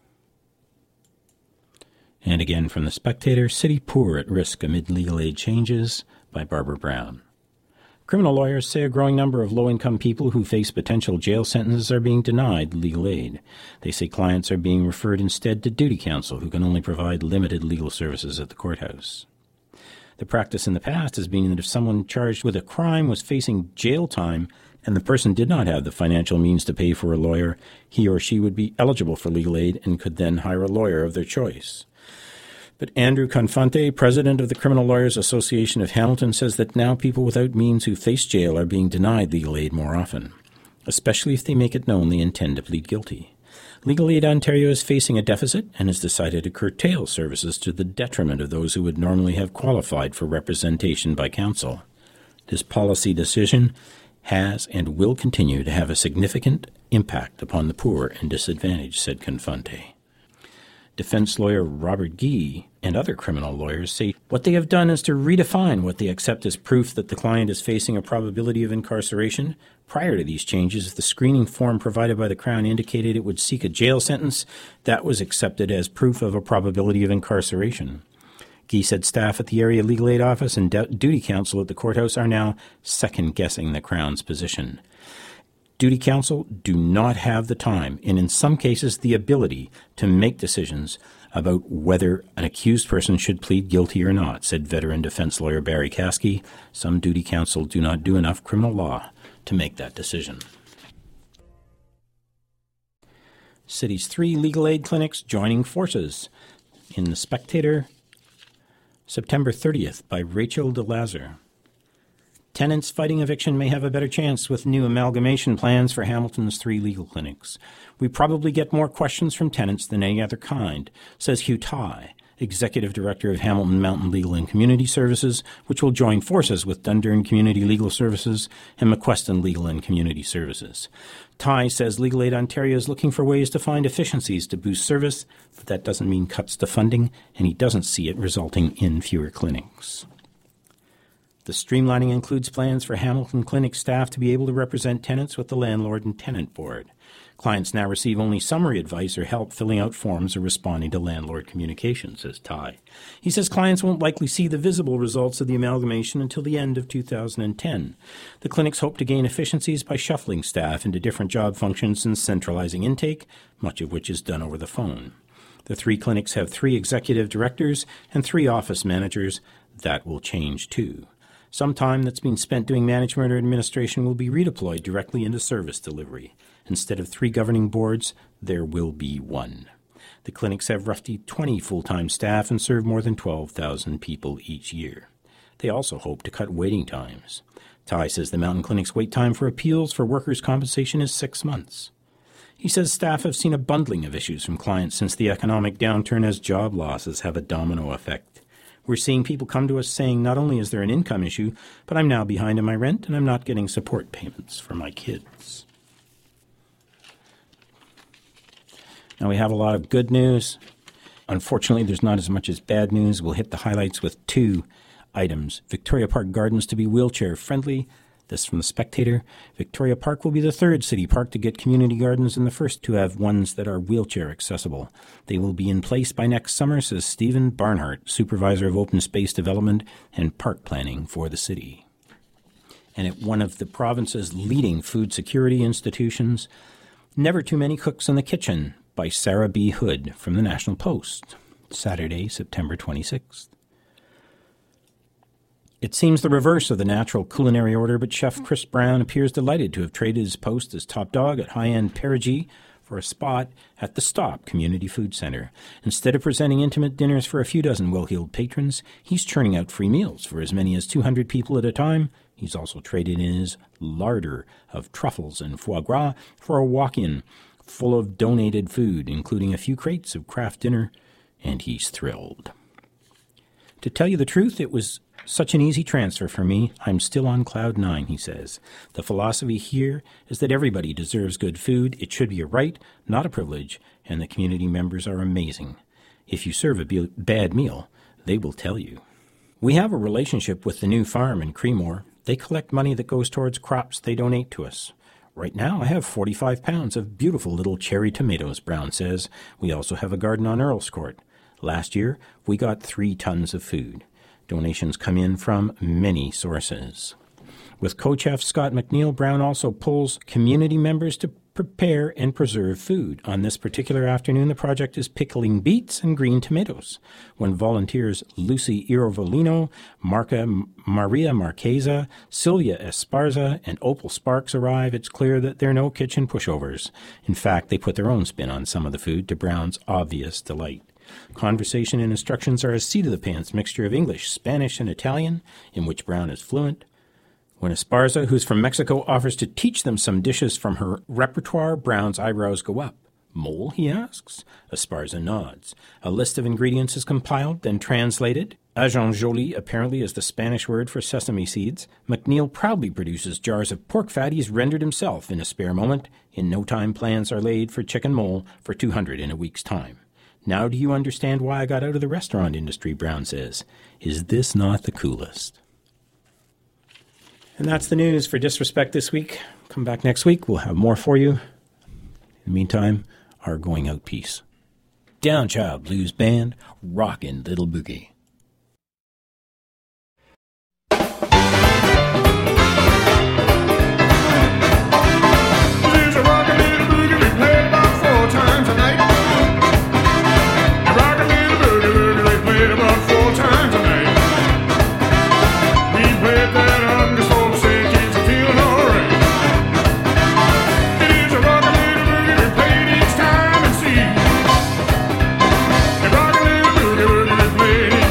S1: And again from The Spectator, City Poor at Risk Amid Legal Aid Changes, by Barbara Brown. Criminal lawyers say a growing number of low-income people who face potential jail sentences are being denied legal aid. They say clients are being referred instead to duty counsel, who can only provide limited legal services at the courthouse. The practice in the past has been that if someone charged with a crime was facing jail time and the person did not have the financial means to pay for a lawyer, he or she would be eligible for legal aid and could then hire a lawyer of their choice. But Andrew Confante, president of the Criminal Lawyers Association of Hamilton, says that now people without means who face jail are being denied legal aid more often, especially if they make it known they intend to plead guilty. Legal Aid Ontario is facing a deficit and has decided to curtail services to the detriment of those who would normally have qualified for representation by counsel. This policy decision has and will continue to have a significant impact upon the poor and disadvantaged, said Confante. Defense lawyer Robert Gee and other criminal lawyers say what they have done is to redefine what they accept as proof that the client is facing a probability of incarceration. Prior to these changes, if the screening form provided by the Crown indicated it would seek a jail sentence, that was accepted as proof of a probability of incarceration. Gee said staff at the area legal aid office and de- duty counsel at the courthouse are now second-guessing the Crown's position. Duty counsel do not have the time, and in some cases the ability, to make decisions about whether an accused person should plead guilty or not, said veteran defense lawyer Barry Caskey. Some duty counsel do not do enough criminal law to make that decision. City's three legal aid clinics joining forces. In The Spectator, September thirtieth, by Rachel DeLazar. Tenants fighting eviction may have a better chance with new amalgamation plans for Hamilton's three legal clinics. We probably get more questions from tenants than any other kind, says Hugh Ty, Executive Director of Hamilton Mountain Legal and Community Services, which will join forces with Dundurn Community Legal Services and McQueston Legal and Community Services. Ty says Legal Aid Ontario is looking for ways to find efficiencies to boost service, but that doesn't mean cuts to funding, and he doesn't see it resulting in fewer clinics. The streamlining includes plans for Hamilton Clinic staff to be able to represent tenants with the Landlord and Tenant Board. Clients now receive only summary advice or help filling out forms or responding to landlord communication, says Ty. He says clients won't likely see the visible results of the amalgamation until the end of two thousand ten. The clinics hope to gain efficiencies by shuffling staff into different job functions and centralizing intake, much of which is done over the phone. The three clinics have three executive directors and three office managers. That will change, too. Some time that's been spent doing management or administration will be redeployed directly into service delivery. Instead of three governing boards, there will be one. The clinics have roughly twenty full-time staff and serve more than twelve thousand people each year. They also hope to cut waiting times. Ty says the Mountain Clinic's wait time for appeals for workers' compensation is six months. He says staff have seen a bundling of issues from clients since the economic downturn as job losses have a domino effect. We're seeing people come to us saying not only is there an income issue, but I'm now behind in my rent and I'm not getting support payments for my kids. Now we have a lot of good news. Unfortunately, there's not as much as bad news. We'll hit the highlights with two items. Victoria Park Gardens to be wheelchair friendly. This from The Spectator. Victoria Park will be the third city park to get community gardens and the first to have ones that are wheelchair accessible. They will be in place by next summer, says Stephen Barnhart, Supervisor of Open Space Development and Park Planning for the city. And at one of the province's leading food security institutions, Never Too Many Cooks in the Kitchen by Sarah B. Hood from the National Post, Saturday, September twenty-sixth. It seems the reverse of the natural culinary order, but Chef Chris Brown appears delighted to have traded his post as top dog at high-end Perigee for a spot at the Stop Community Food Center. Instead of presenting intimate dinners for a few dozen well-heeled patrons, he's churning out free meals for as many as two hundred people at a time. He's also traded in his larder of truffles and foie gras for a walk-in full of donated food, including a few crates of craft dinner, and he's thrilled. To tell you the truth, it was such an easy transfer for me. I'm still on cloud nine, he says. The philosophy here is that everybody deserves good food. It should be a right, not a privilege, and the community members are amazing. If you serve a be- bad meal, they will tell you. We have a relationship with the new farm in Creemore. They collect money that goes towards crops they donate to us. Right now, I have forty-five pounds of beautiful little cherry tomatoes, Brown says. We also have a garden on Earl's Court. Last year, we got three tons of food. Donations come in from many sources. With co-chef Scott McNeil, Brown also pulls community members to prepare and preserve food. On this particular afternoon, the project is pickling beets and green tomatoes. When volunteers Lucy Irovolino, Marca, Maria Marqueza, Sylvia Esparza, and Opal Sparks arrive, it's clear that there are no kitchen pushovers. In fact, they put their own spin on some of the food to Brown's obvious delight. Conversation and instructions are a seat-of-the-pants mixture of English, Spanish, and Italian, in which Brown is fluent. When Esparza, who's from Mexico, offers to teach them some dishes from her repertoire, Brown's eyebrows go up. Mole, he asks. Esparza nods. A list of ingredients is compiled, then translated. Agent Jolie apparently is the Spanish word for sesame seeds. McNeil proudly produces jars of pork fat he's rendered himself in a spare moment. In no time, plans are laid for chicken mole for two hundred in a week's time. Now do you understand why I got out of the restaurant industry, Brown says. Is this not the coolest? And that's the news for Disrespect this week. Come back next week. We'll have more for you. In the meantime, our going out piece. Downchild Blues Band, Rockin' Little Boogie.
S4: There's a rockin' little boogie we played about four times a night. A rockin' little boogie boogie we played about four times a night. We played that on the soul say kids are feeling alright. It is a rockin' little boogie we played each time and see. A rockin' little boogie boogie we played each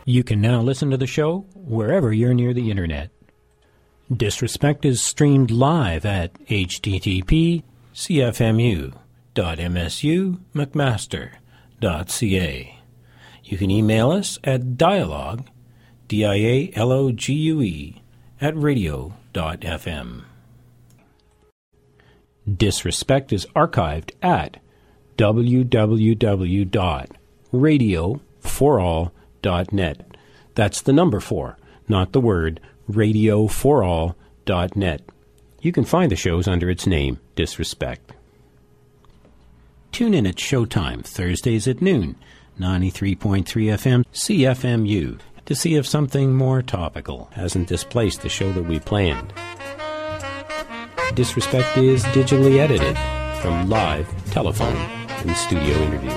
S1: You can now listen to the show wherever you're near the internet. Disrespect is streamed live at h t t p c f m u dot m s u mcmaster dot c a. You can email us at dialogue, D I A L O G U E, at radio dot f m. Disrespect is archived at w w w dot radio for all dot net. That's the number four, not the word, radio for all dot net. You can find the shows under its name, Disrespect. Tune in at Showtime, Thursdays at noon, ninety-three point three F M, C F M U, to see if something more topical hasn't displaced the show that we planned. Disrespect is digitally edited from live, telephone, and studio interviews.